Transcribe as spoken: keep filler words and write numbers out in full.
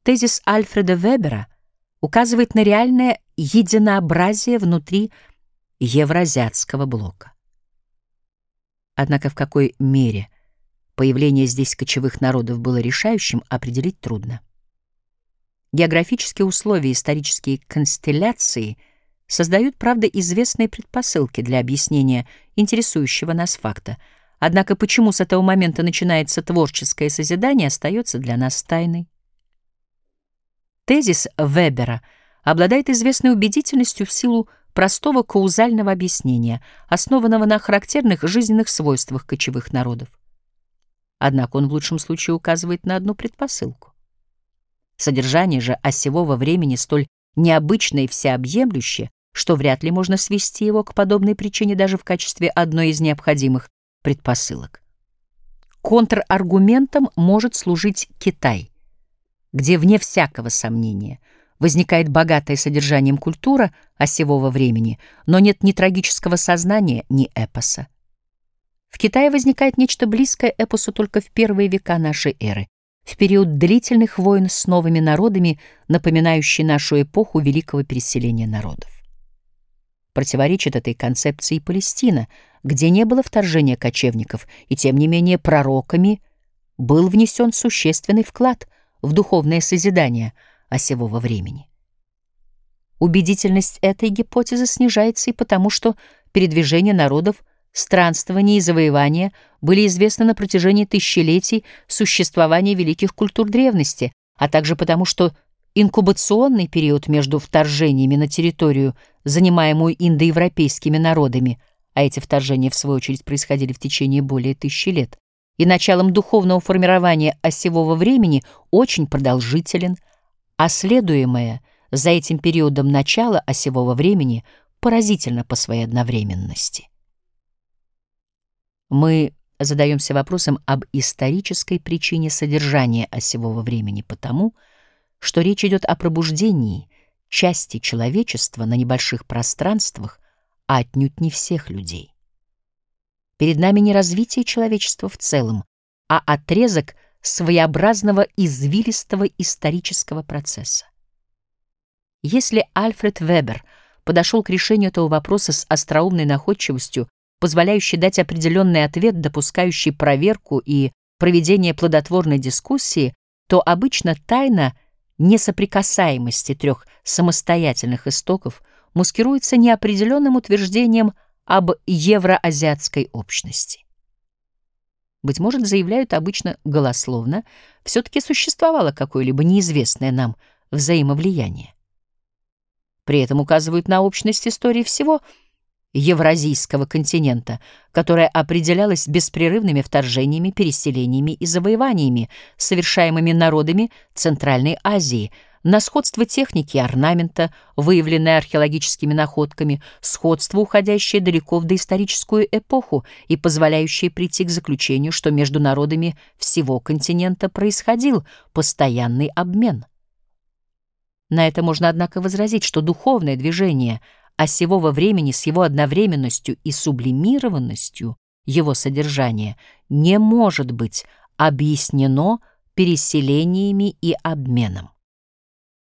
Тезис Альфреда Вебера указывает на реальное единообразие внутри евроазиатского блока. Однако в какой мере появление здесь кочевых народов было решающим, определить трудно. Географические условия и исторические констелляции создают, правда, известные предпосылки для объяснения интересующего нас факта. Однако почему с этого момента начинается творческое созидание, остается для нас тайной. Тезис Вебера обладает известной убедительностью в силу простого каузального объяснения, основанного на характерных жизненных свойствах кочевых народов. Однако он в лучшем случае указывает на одну предпосылку. Содержание же осевого времени столь необычное и всеобъемлющее, что вряд ли можно свести его к подобной причине даже в качестве одной из необходимых предпосылок. Контраргументом может служить Китай, где, вне всякого сомнения, возникает богатая содержанием культура осевого времени, но нет ни трагического сознания, ни эпоса. В Китае возникает нечто близкое эпосу только в первые века нашей эры, в период длительных войн с новыми народами, напоминающий нашу эпоху великого переселения народов. Противоречит этой концепции и Палестина, где не было вторжения кочевников, и тем не менее пророками был внесен существенный вклад в духовное созидание осевого времени. Убедительность этой гипотезы снижается и потому, что передвижение народов, странствования и завоевания были известны на протяжении тысячелетий существования великих культур древности, а также потому, что инкубационный период между вторжениями на территорию, занимаемую индоевропейскими народами, а эти вторжения, в свою очередь, происходили в течение более тысячи лет, и началом духовного формирования осевого времени очень продолжителен, а следуемое за этим периодом начало осевого времени поразительно по своей одновременности. Мы задаемся вопросом об исторической причине содержания осевого времени потому, что речь идет о пробуждении части человечества на небольших пространствах, а отнюдь не всех людей. Перед нами не развитие человечества в целом, а отрезок своеобразного извилистого исторического процесса. Если Альфред Вебер подошел к решению этого вопроса с остроумной находчивостью, позволяющей дать определенный ответ, допускающий проверку и проведение плодотворной дискуссии, то обычно тайна несоприкасаемости трех самостоятельных истоков маскируется неопределенным утверждением об евроазиатской общности. Быть может, заявляют обычно голословно, все-таки существовало какое-либо неизвестное нам взаимовлияние. При этом указывают на общность истории всего евразийского континента, которая определялась беспрерывными вторжениями, переселениями и завоеваниями, совершаемыми народами Центральной Азии, на сходство техники и орнамента, выявленное археологическими находками, сходство, уходящее далеко в доисторическую эпоху и позволяющее прийти к заключению, что между народами всего континента происходил постоянный обмен. На это можно, однако, возразить, что духовное движение осевого времени с его одновременностью и сублимированностью его содержания не может быть объяснено переселениями и обменом.